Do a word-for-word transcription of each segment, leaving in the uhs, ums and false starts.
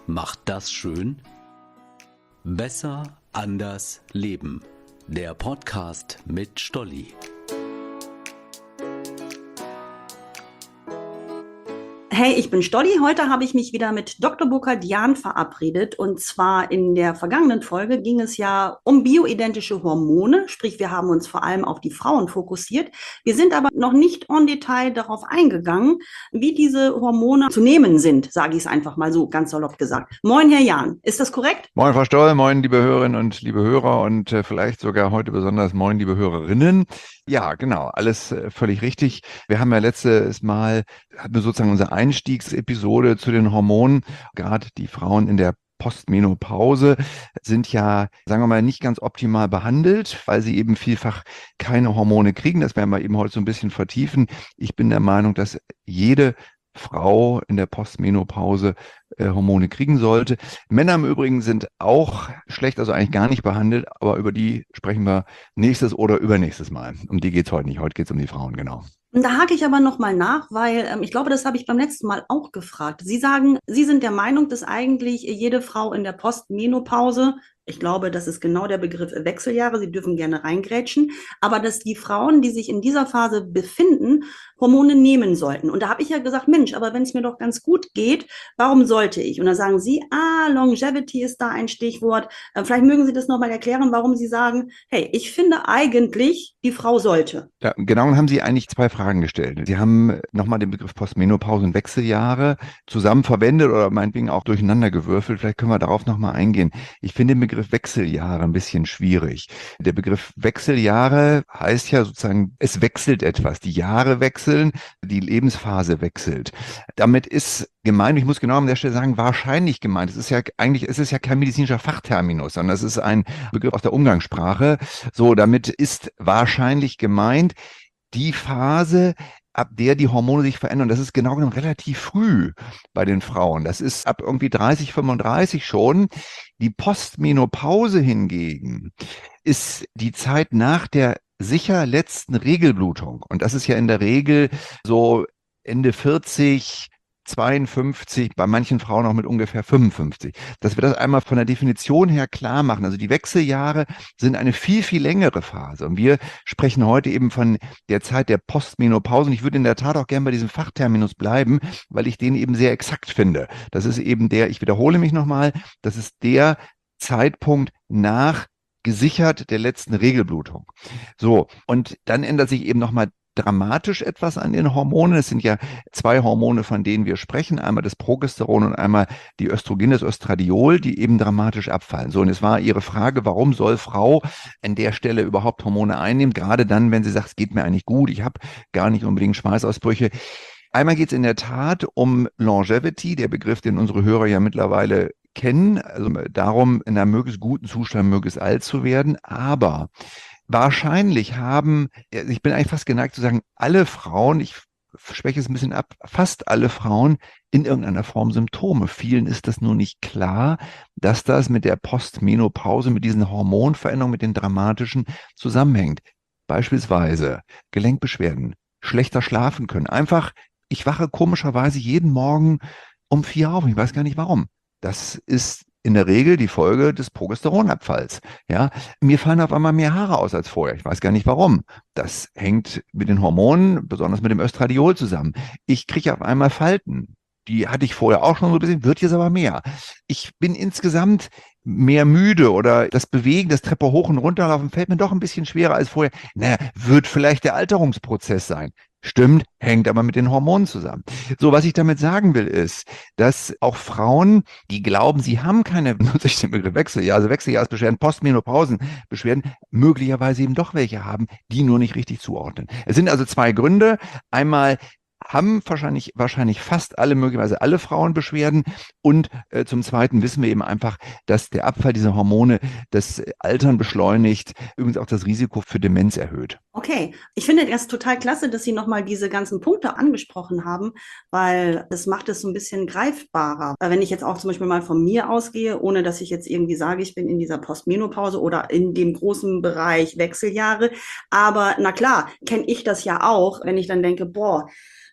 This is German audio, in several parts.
Macht das schön? Besser, anders, leben. Der Podcast mit Stolli. Hey, ich bin Stolli. Heute habe ich mich wieder mit Doktor Burkhard Jahn verabredet. Und zwar in der vergangenen Folge ging es ja um bioidentische Hormone. Sprich, wir haben uns vor allem auf die Frauen fokussiert. Wir sind aber noch nicht en Detail darauf eingegangen, wie diese Hormone zu nehmen sind, sage ich es einfach mal so ganz salopp gesagt. Moin, Herr Jahn. Ist das korrekt? Moin, Frau Stoll, moin, liebe Hörerinnen und liebe Hörer und äh, vielleicht sogar heute besonders moin, liebe Hörerinnen. Ja, genau, alles äh, völlig richtig. Wir haben ja letztes Mal, hatten wir sozusagen unsere Einstiegsepisode zu den Hormonen. Gerade die Frauen in der Postmenopause sind ja, sagen wir mal, nicht ganz optimal behandelt, weil sie eben vielfach keine Hormone kriegen. Das werden wir eben heute so ein bisschen vertiefen. Ich bin der Meinung, dass jede Frau in der Postmenopause äh, Hormone kriegen sollte. Männer im Übrigen sind auch schlecht, also eigentlich gar nicht behandelt, aber über die sprechen wir nächstes oder übernächstes Mal. Um die geht es heute nicht. Heute geht es um die Frauen, genau. Da hake ich aber nochmal nach, weil ähm, ich glaube, das habe ich beim letzten Mal auch gefragt. Sie sagen, Sie sind der Meinung, dass eigentlich jede Frau in der Postmenopause, ich glaube, das ist genau der Begriff Wechseljahre, Sie dürfen gerne reingrätschen, aber dass die Frauen, die sich in dieser Phase befinden, Hormone nehmen sollten. Und da habe ich ja gesagt, Mensch, aber wenn es mir doch ganz gut geht, warum sollte ich? Und dann sagen Sie, ah, Longevity ist da ein Stichwort. Äh, vielleicht mögen Sie das nochmal erklären, warum Sie sagen, hey, ich finde eigentlich, die Frau sollte. Ja, genau, und haben Sie eigentlich zwei Fragen gestellt. Sie haben nochmal den Begriff Postmenopause und Wechseljahre zusammen verwendet oder meinetwegen auch durcheinander gewürfelt. Vielleicht können wir darauf nochmal eingehen. Ich finde den Begriff Wechseljahre ein bisschen schwierig. Der Begriff Wechseljahre heißt ja sozusagen, es wechselt etwas. Die Jahre wechseln, die Lebensphase wechselt. Damit ist gemeint, ich muss genau an der Stelle sagen, wahrscheinlich gemeint. Es ist ja eigentlich, es ist ja kein medizinischer Fachterminus, sondern es ist ein Begriff aus der Umgangssprache. So, damit ist wahrscheinlich gemeint die Phase, ab der die Hormone sich verändern. Das ist genau genommen relativ früh bei den Frauen. Das ist ab irgendwie dreißig, fünfunddreißig schon. Die Postmenopause hingegen ist die Zeit nach der sicher letzten Regelblutung. Und das ist ja in der Regel so Ende vierzig, zweiundfünfzig, bei manchen Frauen auch mit ungefähr fünfundfünfzig. Dass wir das einmal von der Definition her klar machen. Also die Wechseljahre sind eine viel, viel längere Phase. Und wir sprechen heute eben von der Zeit der Postmenopause. Und ich würde in der Tat auch gerne bei diesem Fachterminus bleiben, weil ich den eben sehr exakt finde. Das ist eben der, ich wiederhole mich nochmal, das ist der Zeitpunkt nach gesichert der letzten Regelblutung. So, und dann ändert sich eben nochmal dramatisch etwas an den Hormonen. Es sind ja zwei Hormone, von denen wir sprechen. Einmal das Progesteron und einmal die Östrogen, das Östradiol, die eben dramatisch abfallen. So, und es war Ihre Frage, warum soll Frau an der Stelle überhaupt Hormone einnehmen? Gerade dann, wenn sie sagt, es geht mir eigentlich gut, ich habe gar nicht unbedingt Schweißausbrüche. Einmal geht es in der Tat um Longevity, der Begriff, den unsere Hörer ja mittlerweile kennen. Also darum, in einem möglichst guten Zustand möglichst alt zu werden. Aber wahrscheinlich haben, ich bin eigentlich fast geneigt zu sagen, alle Frauen, ich schwäche es ein bisschen ab, fast alle Frauen in irgendeiner Form Symptome. Vielen ist das nur nicht klar, dass das mit der Postmenopause, mit diesen Hormonveränderungen, mit den dramatischen zusammenhängt. Beispielsweise Gelenkbeschwerden, schlechter schlafen können. Einfach, ich wache komischerweise jeden Morgen um vier auf. Ich weiß gar nicht warum. Das ist in der Regel die Folge des Progesteronabfalls. Ja, mir fallen auf einmal mehr Haare aus als vorher. Ich weiß gar nicht warum. Das hängt mit den Hormonen, besonders mit dem Östradiol zusammen. Ich kriege auf einmal Falten. Die hatte ich vorher auch schon so ein bisschen, wird jetzt aber mehr. Ich bin insgesamt mehr müde oder das Bewegen, das Treppe hoch und runter laufen, fällt mir doch ein bisschen schwerer als vorher. Naja, wird vielleicht der Alterungsprozess sein. Stimmt, hängt aber mit den Hormonen zusammen. So, was ich damit sagen will, ist, dass auch Frauen, die glauben, sie haben keine, nutze ich den Begriff Wechseljahr, also Wechseljahresbeschwerden, Postmenopausenbeschwerden, möglicherweise eben doch welche haben, die nur nicht richtig zuordnen. Es sind also zwei Gründe. Einmal haben wahrscheinlich, wahrscheinlich fast alle, möglicherweise alle Frauen Beschwerden. Und äh, zum Zweiten wissen wir eben einfach, dass der Abfall dieser Hormone das Altern beschleunigt, übrigens auch das Risiko für Demenz erhöht. Okay, ich finde das total klasse, dass Sie nochmal diese ganzen Punkte angesprochen haben, weil das macht es so ein bisschen greifbarer. Wenn ich jetzt auch zum Beispiel mal von mir ausgehe, ohne dass ich jetzt irgendwie sage, ich bin in dieser Postmenopause oder in dem großen Bereich Wechseljahre, aber na klar, kenne ich das ja auch, wenn ich dann denke, boah,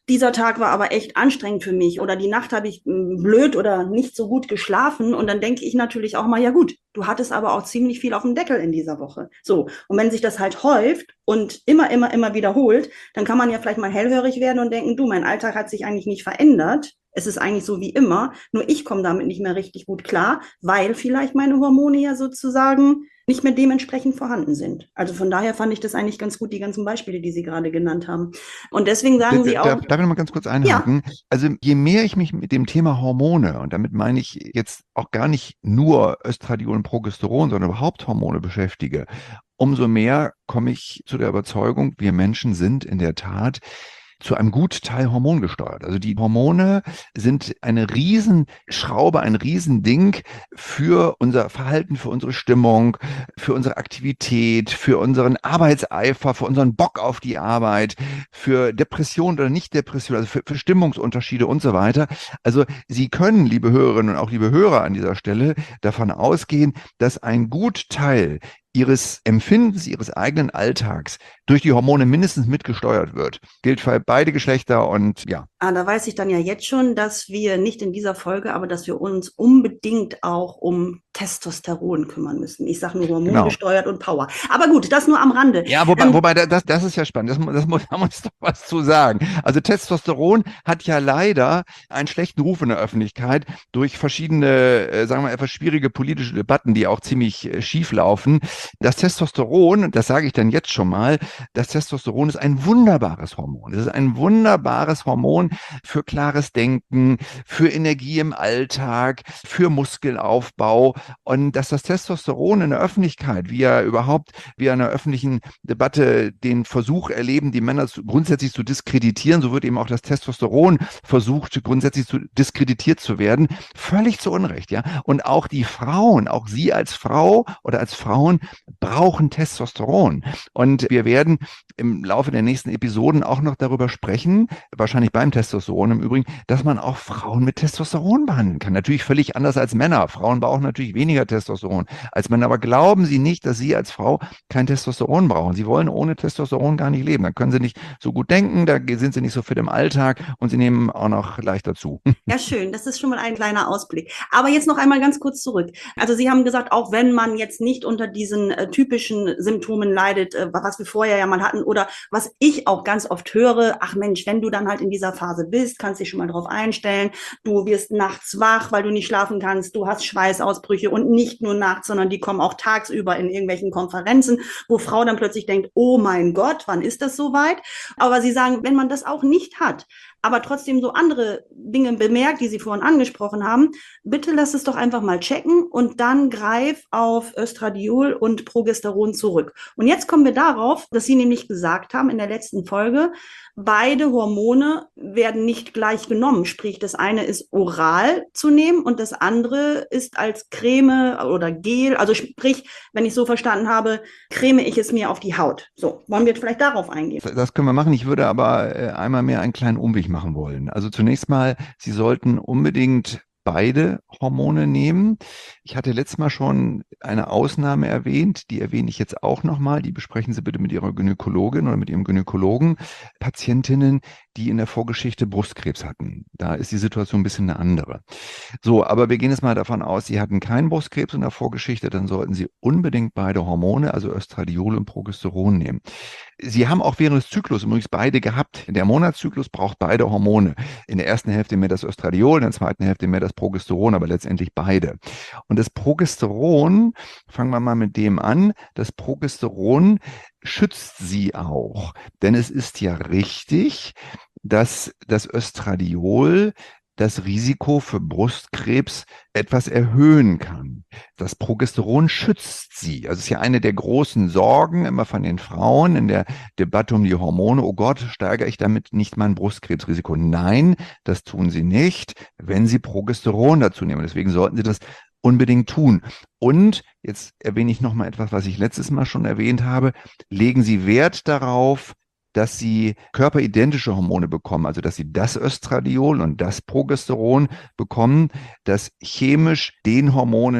dieser Tag war aber echt anstrengend für mich oder die Nacht habe ich mm, blöd oder nicht so gut geschlafen und dann denke ich natürlich auch mal, ja gut, du hattest aber auch ziemlich viel auf dem Deckel in dieser Woche. So, und wenn sich das halt häuft und immer, immer, immer wiederholt, dann kann man ja vielleicht mal hellhörig werden und denken, du, mein Alltag hat sich eigentlich nicht verändert. Es ist eigentlich so wie immer, nur ich komme damit nicht mehr richtig gut klar, weil vielleicht meine Hormone ja sozusagen nicht mehr dementsprechend vorhanden sind. Also von daher fand ich das eigentlich ganz gut, die ganzen Beispiele, die Sie gerade genannt haben. Und deswegen sagen Sie auch, Darf, darf ich noch mal ganz kurz ja, einhaken? Also je mehr ich mich mit dem Thema Hormone, und damit meine ich jetzt auch gar nicht nur Östradiol und Progesteron, sondern überhaupt Hormone beschäftige, umso mehr komme ich zu der Überzeugung, wir Menschen sind in der Tat zu einem Gutteil hormongesteuert. Also die Hormone sind eine Riesenschraube, ein Riesending für unser Verhalten, für unsere Stimmung, für unsere Aktivität, für unseren Arbeitseifer, für unseren Bock auf die Arbeit, für Depression oder Nicht-Depression, also für, für Stimmungsunterschiede und so weiter. Also Sie können, liebe Hörerinnen und auch liebe Hörer an dieser Stelle, davon ausgehen, dass ein Gutteil Ihres Empfindens, Ihres eigenen Alltags durch die Hormone mindestens mitgesteuert wird. Gilt für beide Geschlechter und ja. Ah, da weiß ich dann ja jetzt schon, dass wir nicht in dieser Folge, aber dass wir uns unbedingt auch um Testosteron kümmern müssen. Ich sage nur hormongesteuert genau. Und Power. Aber gut, das nur am Rande. Ja, wobei, ähm, wobei das, das ist ja spannend. Das, das muss, da muss doch was zu sagen. Also Testosteron hat ja leider einen schlechten Ruf in der Öffentlichkeit durch verschiedene, äh, sagen wir mal, etwas schwierige politische Debatten, die auch ziemlich äh, schief laufen. Das Testosteron, das sage ich dann jetzt schon mal, das Testosteron ist ein wunderbares Hormon. Es ist ein wunderbares Hormon für klares Denken, für Energie im Alltag, für Muskelaufbau. Und dass das Testosteron in der Öffentlichkeit, wie ja überhaupt, wir in der öffentlichen Debatte den Versuch erleben, die Männer zu, grundsätzlich zu diskreditieren, so wird eben auch das Testosteron versucht, grundsätzlich zu diskreditiert zu werden, völlig zu Unrecht, ja. Und auch die Frauen, auch Sie als Frau oder als Frauen brauchen Testosteron. Und wir werden im Laufe der nächsten Episoden auch noch darüber sprechen, wahrscheinlich beim Testosteron im Übrigen, dass man auch Frauen mit Testosteron behandeln kann. Natürlich völlig anders als Männer. Frauen brauchen natürlich weniger Testosteron als Männer. Aber glauben Sie nicht, dass Sie als Frau kein Testosteron brauchen. Sie wollen ohne Testosteron gar nicht leben. Dann können Sie nicht so gut denken, da sind Sie nicht so fit im Alltag und Sie nehmen auch noch leichter zu. Ja, schön. Das ist schon mal ein kleiner Ausblick. Aber jetzt noch einmal ganz kurz zurück. Also Sie haben gesagt, auch wenn man jetzt nicht unter diesen äh, typischen Symptomen leidet, äh, was wir vorher ja mal hatten, oder was ich auch ganz oft höre, ach Mensch, wenn du dann halt in dieser Phase bist, kannst dich schon mal drauf einstellen, du wirst nachts wach, weil du nicht schlafen kannst, du hast Schweißausbrüche und nicht nur nachts, sondern die kommen auch tagsüber in irgendwelchen Konferenzen, wo Frau dann plötzlich denkt, oh mein Gott, wann ist das soweit? Aber Sie sagen, wenn man das auch nicht hat, aber trotzdem so andere Dinge bemerkt, die Sie vorhin angesprochen haben, bitte lass es doch einfach mal checken und dann greif auf Östradiol und Progesteron zurück. Und jetzt kommen wir darauf, dass Sie nämlich gesagt haben in der letzten Folge, beide Hormone werden nicht gleich genommen. Sprich, das eine ist oral zu nehmen und das andere ist als Creme oder Gel. Also sprich, wenn ich so verstanden habe, creme ich es mir auf die Haut. So, wollen wir vielleicht darauf eingehen? Das können wir machen. Ich würde aber äh, einmal mehr einen kleinen Umweg machen wollen. Also zunächst mal, Sie sollten unbedingt beide Hormone nehmen. Ich hatte letztes Mal schon eine Ausnahme erwähnt, die erwähne ich jetzt auch nochmal. Die besprechen Sie bitte mit Ihrer Gynäkologin oder mit Ihrem Gynäkologen. Patientinnen, die in der Vorgeschichte Brustkrebs hatten. Da ist die Situation ein bisschen eine andere. So, aber wir gehen jetzt mal davon aus, Sie hatten keinen Brustkrebs in der Vorgeschichte, dann sollten Sie unbedingt beide Hormone, also Östradiol und Progesteron nehmen. Sie haben auch während des Zyklus übrigens beide gehabt. Der Monatszyklus braucht beide Hormone. In der ersten Hälfte mehr das Östradiol, in der zweiten Hälfte mehr das Progesteron, aber letztendlich beide. Und das Progesteron, fangen wir mal mit dem an, das Progesteron schützt Sie auch. Denn es ist ja richtig, dass das Östradiol das Risiko für Brustkrebs etwas erhöhen kann. Das Progesteron schützt sie. Also es ist ja eine der großen Sorgen immer von den Frauen in der Debatte um die Hormone. Oh Gott, steigere ich damit nicht mein Brustkrebsrisiko? Nein, das tun sie nicht, wenn sie Progesteron dazu nehmen. Deswegen sollten sie das unbedingt tun. Und jetzt erwähne ich noch mal etwas, was ich letztes Mal schon erwähnt habe. Legen Sie Wert darauf, dass sie körperidentische Hormone bekommen, also dass sie das Östradiol und das Progesteron bekommen, das chemisch den Hormonen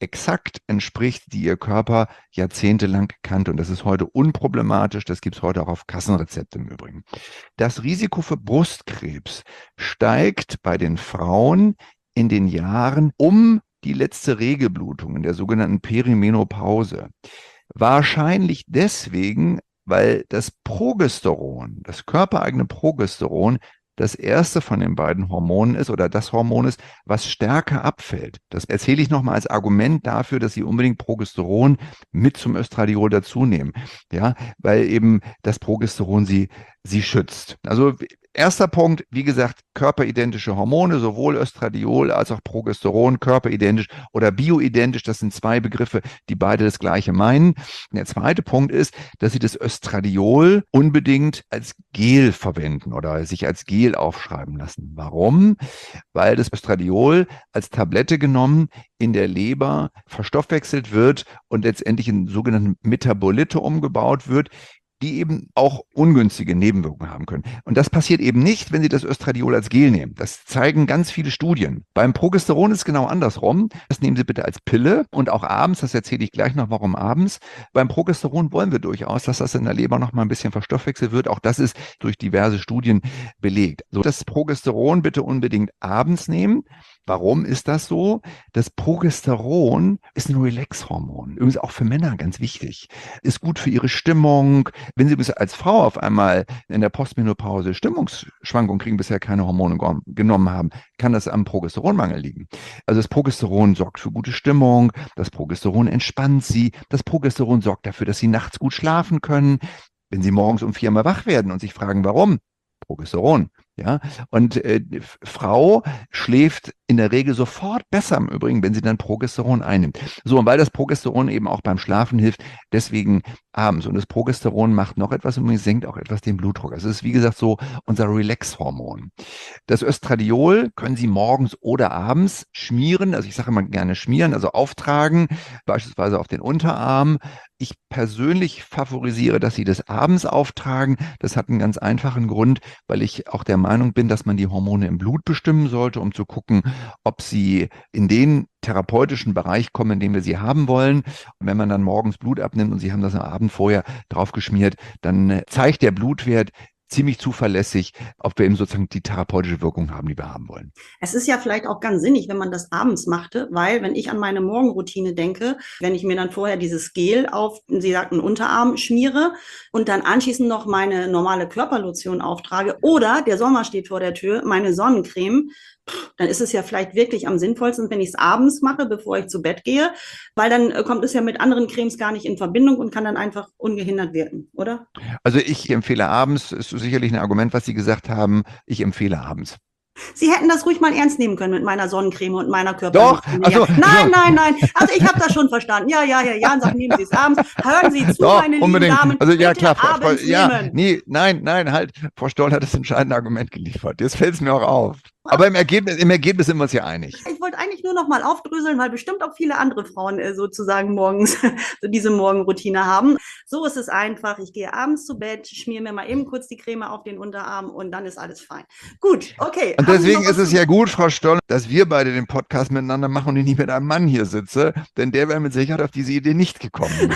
exakt entspricht, die ihr Körper jahrzehntelang kannte. Und das ist heute unproblematisch. Das gibt es heute auch auf Kassenrezept im Übrigen. Das Risiko für Brustkrebs steigt bei den Frauen in den Jahren um die letzte Regelblutung, in der sogenannten Perimenopause. Wahrscheinlich deswegen, weil das Progesteron, das körpereigene Progesteron, das erste von den beiden Hormonen ist oder das Hormon ist, was stärker abfällt. Das erzähle ich nochmal als Argument dafür, dass Sie unbedingt Progesteron mit zum Östradiol dazu nehmen. Ja, weil eben das Progesteron Sie, Sie schützt. Also erster Punkt, wie gesagt, körperidentische Hormone, sowohl Östradiol als auch Progesteron, körperidentisch oder bioidentisch, das sind zwei Begriffe, die beide das Gleiche meinen. Und der zweite Punkt ist, dass Sie das Östradiol unbedingt als Gel verwenden oder sich als Gel aufschreiben lassen. Warum? Weil das Östradiol als Tablette genommen in der Leber verstoffwechselt wird und letztendlich in sogenannten Metabolite umgebaut wird, die eben auch ungünstige Nebenwirkungen haben können. Und das passiert eben nicht, wenn Sie das Östradiol als Gel nehmen. Das zeigen ganz viele Studien. Beim Progesteron ist es genau andersrum. Das nehmen Sie bitte als Pille und auch abends, das erzähle ich gleich noch, warum abends. Beim Progesteron wollen wir durchaus, dass das in der Leber noch mal ein bisschen verstoffwechselt wird. Auch das ist durch diverse Studien belegt. So, das Progesteron bitte unbedingt abends nehmen. Warum ist das so? Das Progesteron ist ein Relax-Hormon. Übrigens auch für Männer ganz wichtig. Ist gut für ihre Stimmung. Wenn Sie bis als Frau auf einmal in der Postmenopause Stimmungsschwankungen kriegen, bisher keine Hormone genommen haben, kann das am Progesteronmangel liegen. Also das Progesteron sorgt für gute Stimmung. Das Progesteron entspannt Sie. Das Progesteron sorgt dafür, dass Sie nachts gut schlafen können. Wenn Sie morgens um vier mal wach werden und sich fragen, warum? Progesteron. Ja, und äh, Frau schläft in der Regel sofort besser im Übrigen, wenn sie dann Progesteron einnimmt. So, und weil das Progesteron eben auch beim Schlafen hilft, deswegen abends. Und das Progesteron macht noch etwas und senkt auch etwas den Blutdruck. Also es ist, wie gesagt, so unser Relax-Hormon. Das Östradiol können Sie morgens oder abends schmieren, also ich sage immer gerne schmieren, also auftragen, beispielsweise auf den Unterarm. Ich persönlich favorisiere, dass Sie das abends auftragen. Das hat einen ganz einfachen Grund, weil ich auch der Meinung bin, dass man die Hormone im Blut bestimmen sollte, um zu gucken, ob sie in den therapeutischen Bereich kommen, in dem wir sie haben wollen. Und wenn man dann morgens Blut abnimmt und Sie haben das am Abend vorher drauf geschmiert, dann zeigt der Blutwert ziemlich zuverlässig, ob wir eben sozusagen die therapeutische Wirkung haben, die wir haben wollen. Es ist ja vielleicht auch ganz sinnig, wenn man das abends machte, weil wenn ich an meine Morgenroutine denke, wenn ich mir dann vorher dieses Gel auf, Sie sagten, Unterarm schmiere und dann anschließend noch meine normale Körperlotion auftrage oder der Sommer steht vor der Tür, meine Sonnencreme, dann ist es ja vielleicht wirklich am sinnvollsten, wenn ich es abends mache, bevor ich zu Bett gehe, weil dann kommt es ja mit anderen Cremes gar nicht in Verbindung und kann dann einfach ungehindert wirken, oder? Also ich empfehle abends, ist sicherlich ein Argument, was Sie gesagt haben, ich empfehle abends. Sie hätten das ruhig mal ernst nehmen können mit meiner Sonnencreme und meiner Körperlotion. Doch, also, nein, nein, nein. Also ich habe das schon verstanden. Ja, ja, ja, ja. Und sagt, nehmen Sie es abends. Hören Sie zu, Doch, meine unbedingt. lieben Damen. Also ja, bitte klar. Frau, abends Frau, ja, nehmen. nee, nein, nein, halt. Frau Stoll hat das entscheidende Argument geliefert. Jetzt fällt es mir auch auf. Aber im Ergebnis, im Ergebnis sind wir uns ja einig. Ich wollte eigentlich nur noch mal aufdröseln, weil bestimmt auch viele andere Frauen äh, sozusagen morgens so diese Morgenroutine haben. So ist es einfach. Ich gehe abends zu Bett, schmiere mir mal eben kurz die Creme auf den Unterarm und dann ist alles fein. Gut, okay. Und Haben Sie deswegen noch was ist es zu- ja gut, Frau Stoll, dass wir beide den Podcast miteinander machen und ich nicht mit einem Mann hier sitze, denn der wäre mit Sicherheit auf diese Idee nicht gekommen.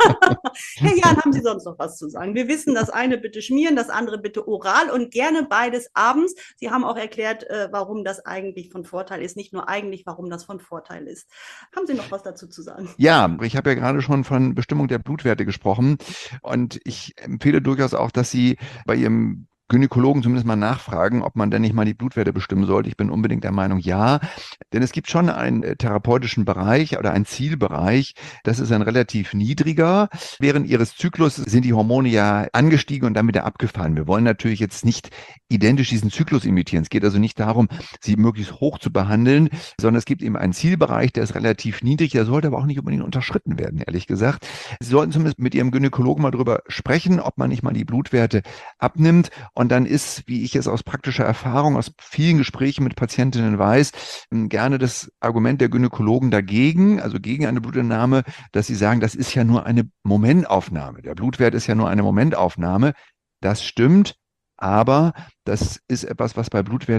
Herr Jan, haben Sie sonst noch was zu sagen? Wir wissen, das eine bitte schmieren, das andere bitte oral und gerne beides abends. Sie haben auch erklärt, äh, warum das eigentlich von Vorteil ist. Nicht nur eigentlich, warum das von Vorteil ist. Haben Sie noch was dazu zu sagen? Ja, ich habe ja gerade schon von Bestimmung der Blutwerte gesprochen und ich empfehle durchaus auch, dass Sie bei Ihrem Gynäkologen zumindest mal nachfragen, ob man denn nicht mal die Blutwerte bestimmen sollte. Ich bin unbedingt der Meinung, ja. Denn es gibt schon einen äh, therapeutischen Bereich oder einen Zielbereich, das ist ein relativ niedriger. Während ihres Zyklus sind die Hormone ja angestiegen und dann wieder abgefallen. Wir wollen natürlich jetzt nicht identisch diesen Zyklus imitieren. Es geht also nicht darum, sie möglichst hoch zu behandeln, sondern es gibt eben einen Zielbereich, der ist relativ niedrig, der sollte aber auch nicht unbedingt unterschritten werden, ehrlich gesagt. Sie sollten zumindest mit Ihrem Gynäkologen mal drüber sprechen, ob man nicht mal die Blutwerte abnimmt. Und dann ist, wie ich es aus praktischer Erfahrung, aus vielen Gesprächen mit Patientinnen weiß, gerne das Argument der Gynäkologen dagegen, also gegen eine Blutentnahme, dass sie sagen, das ist ja nur eine Momentaufnahme. Der Blutwert ist ja nur eine Momentaufnahme. Das stimmt, aber das ist etwas, was bei Blutwerten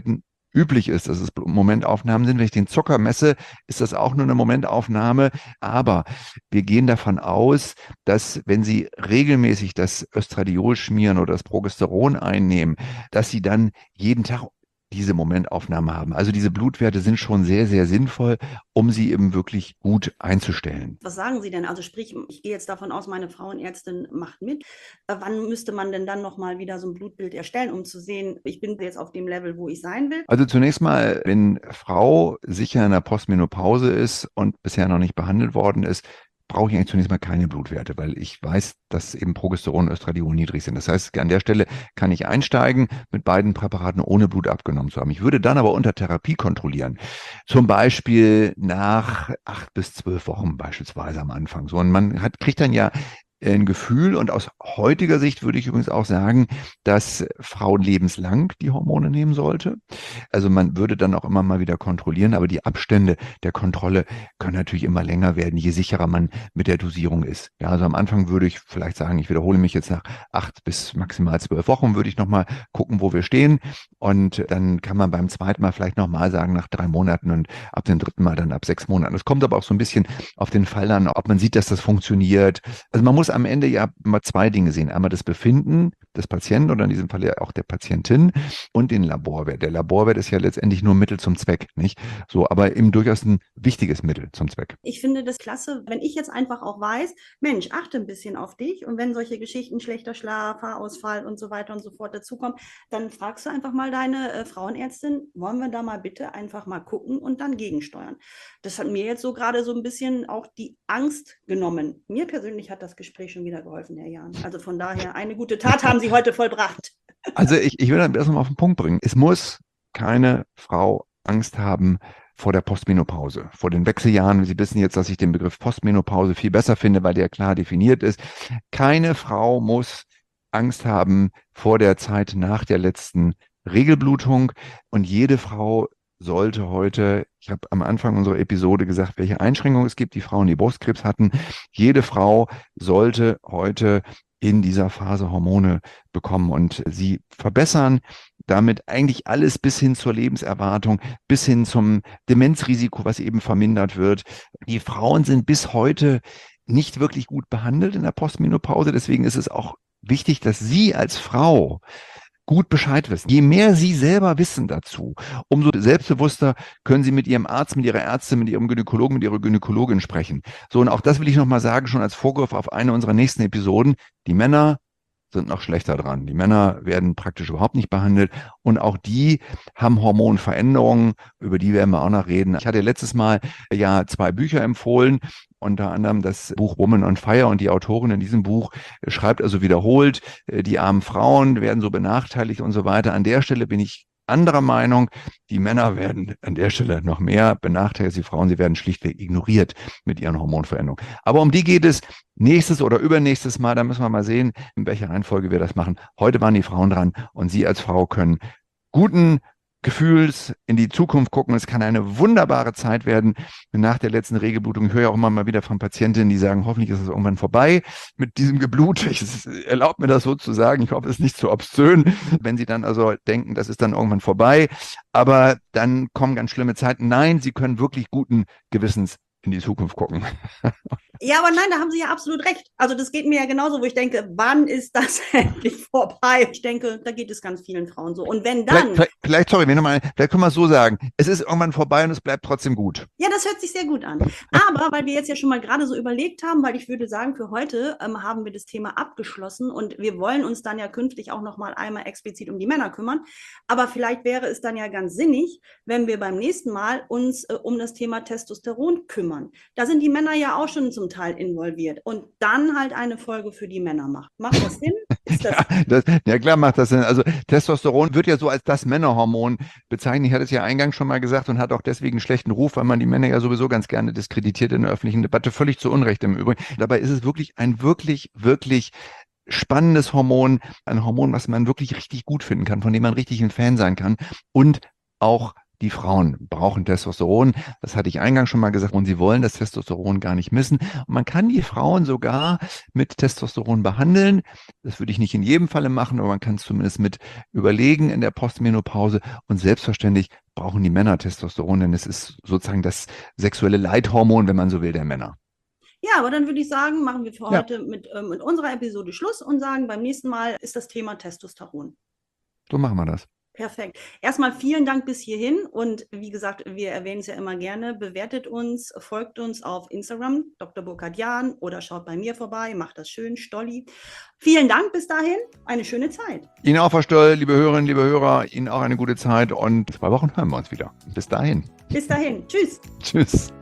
üblich ist, dass es Momentaufnahmen sind. Wenn ich den Zucker messe, ist das auch nur eine Momentaufnahme. Aber wir gehen davon aus, dass wenn Sie regelmäßig das Östradiol schmieren oder das Progesteron einnehmen, dass Sie dann jeden Tag diese Momentaufnahme haben. Also diese Blutwerte sind schon sehr, sehr sinnvoll, um sie eben wirklich gut einzustellen. Was sagen Sie denn? Also sprich, ich gehe jetzt davon aus, meine Frauenärztin macht mit. Äh, wann müsste man denn dann nochmal wieder so ein Blutbild erstellen, um zu sehen, ich bin jetzt auf dem Level, wo ich sein will? Also zunächst mal, wenn Frau sicher in der Postmenopause ist und bisher noch nicht behandelt worden ist, brauche ich eigentlich zunächst mal keine Blutwerte, weil ich weiß, dass eben Progesteron und Östradiol niedrig sind. Das heißt, an der Stelle kann ich einsteigen, mit beiden Präparaten ohne Blut abgenommen zu haben. Ich würde dann aber unter Therapie kontrollieren. Zum Beispiel nach acht bis zwölf Wochen beispielsweise am Anfang. So, und man hat, kriegt dann ja ein Gefühl, und aus heutiger Sicht würde ich übrigens auch sagen, dass Frau lebenslang die Hormone nehmen sollte. Also man würde dann auch immer mal wieder kontrollieren, aber die Abstände der Kontrolle können natürlich immer länger werden, je sicherer man mit der Dosierung ist. Ja, also am Anfang würde ich vielleicht sagen, ich wiederhole mich jetzt nach acht bis maximal zwölf Wochen, würde ich nochmal gucken, wo wir stehen. Und dann kann man beim zweiten Mal vielleicht nochmal sagen, nach drei Monaten und ab dem dritten Mal dann ab sechs Monaten. Es kommt aber auch so ein bisschen auf den Fall an, ob man sieht, dass das funktioniert. Also man muss am Ende ja immer zwei Dinge sehen. Einmal das Befinden des Patienten oder in diesem Fall ja auch der Patientin und den Laborwert. Der Laborwert ist ja letztendlich nur Mittel zum Zweck, nicht? So, aber eben durchaus ein wichtiges Mittel zum Zweck. Ich finde das klasse, wenn ich jetzt einfach auch weiß, Mensch, achte ein bisschen auf dich, und wenn solche Geschichten, schlechter Schlaf, Haarausfall und so weiter und so fort dazukommen, dann fragst du einfach mal deine äh, Frauenärztin, wollen wir da mal bitte einfach mal gucken und dann gegensteuern. Das hat mir jetzt so gerade so ein bisschen auch die Angst genommen. Mir persönlich hat das Gespräch schon wieder geholfen, Herr Jahn. Also von daher, eine gute Tat haben Sie heute vollbracht. Also ich, ich will das erst mal auf den Punkt bringen. Es muss keine Frau Angst haben vor der Postmenopause, vor den Wechseljahren. Sie wissen jetzt, dass ich den Begriff Postmenopause viel besser finde, weil der klar definiert ist. Keine Frau muss Angst haben vor der Zeit nach der letzten Regelblutung, und jede Frau sollte heute, ich habe am Anfang unserer Episode gesagt, welche Einschränkungen es gibt, die Frauen, die Brustkrebs hatten. Jede Frau sollte heute in dieser Phase Hormone bekommen und sie verbessern, damit eigentlich alles bis hin zur Lebenserwartung, bis hin zum Demenzrisiko, was eben vermindert wird. Die Frauen sind bis heute nicht wirklich gut behandelt in der Postmenopause. Deswegen ist es auch wichtig, dass Sie als Frau gut Bescheid wissen. Je mehr Sie selber wissen dazu, umso selbstbewusster können Sie mit Ihrem Arzt, mit Ihrer Ärztin, mit Ihrem Gynäkologen, mit Ihrer Gynäkologin sprechen. So, und auch das will ich nochmal sagen, schon als Vorgriff auf eine unserer nächsten Episoden. Die Männer sind noch schlechter dran. Die Männer werden praktisch überhaupt nicht behandelt, und auch die haben Hormonveränderungen, über die werden wir auch noch reden. Ich hatte letztes Mal ja zwei Bücher empfohlen, unter anderem das Buch Woman on Fire, und die Autorin in diesem Buch schreibt also wiederholt, die armen Frauen werden so benachteiligt und so weiter. An der Stelle bin ich anderer Meinung. Die Männer werden an der Stelle noch mehr benachteiligt als die Frauen. Sie werden schlichtweg ignoriert mit ihren Hormonveränderungen. Aber um die geht es nächstes oder übernächstes Mal. Da müssen wir mal sehen, in welcher Reihenfolge wir das machen. Heute waren die Frauen dran, und Sie als Frau können guten Gefühls in die Zukunft gucken. Es kann eine wunderbare Zeit werden nach der letzten Regelblutung. Ich höre ja auch immer mal wieder von Patientinnen, die sagen, hoffentlich ist es irgendwann vorbei mit diesem Geblut. Ich erlaubt mir das so zu sagen. Ich hoffe, es ist nicht zu obszön, wenn Sie dann also denken, das ist dann irgendwann vorbei. Aber dann kommen ganz schlimme Zeiten. Nein, Sie können wirklich guten Gewissens in die Zukunft gucken. Ja, aber nein, da haben Sie ja absolut recht. Also das geht mir ja genauso, wo ich denke, wann ist das endlich vorbei? Ich denke, da geht es ganz vielen Frauen so. Und wenn dann... Vielleicht, vielleicht, vielleicht sorry, wenn du mal, vielleicht können wir es so sagen, es ist irgendwann vorbei und es bleibt trotzdem gut. Ja, das hört sich sehr gut an. Aber weil wir jetzt ja schon mal gerade so überlegt haben, weil ich würde sagen, für heute ähm, haben wir das Thema abgeschlossen, und wir wollen uns dann ja künftig auch noch mal einmal explizit um die Männer kümmern. Aber vielleicht wäre es dann ja ganz sinnig, wenn wir beim nächsten Mal uns äh, um das Thema Testosteron kümmern. Da sind die Männer ja auch schon zum Teil involviert, und dann halt eine Folge für die Männer macht. Macht das Sinn? Ist das ja, das, ja, klar macht das Sinn. Also Testosteron wird ja so als das Männerhormon bezeichnet. Ich hatte es ja eingangs schon mal gesagt und hat auch deswegen einen schlechten Ruf, weil man die Männer ja sowieso ganz gerne diskreditiert in der öffentlichen Debatte. Völlig zu Unrecht im Übrigen. Dabei ist es wirklich ein wirklich, wirklich spannendes Hormon. Ein Hormon, was man wirklich richtig gut finden kann, von dem man richtig ein Fan sein kann und auch die Frauen brauchen Testosteron. Das hatte ich eingangs schon mal gesagt. Und sie wollen das Testosteron gar nicht missen. Und man kann die Frauen sogar mit Testosteron behandeln. Das würde ich nicht in jedem Falle machen, aber man kann es zumindest mit überlegen in der Postmenopause. Und selbstverständlich brauchen die Männer Testosteron, denn es ist sozusagen das sexuelle Leithormon, wenn man so will, der Männer. Ja, aber dann würde ich sagen, machen wir für Ja. heute mit, ähm, mit unserer Episode Schluss und sagen, beim nächsten Mal ist das Thema Testosteron. So machen wir das. Perfekt. Erstmal vielen Dank bis hierhin und wie gesagt, wir erwähnen es ja immer gerne, bewertet uns, folgt uns auf Instagram, Doktor Burkhard Jahn, oder schaut bei mir vorbei, macht das schön, Stolli. Vielen Dank bis dahin, eine schöne Zeit. Ihnen auch, Frau Stoll, liebe Hörerinnen, liebe Hörer, Ihnen auch eine gute Zeit und in zwei Wochen hören wir uns wieder. Bis dahin. Bis dahin, tschüss. Tschüss.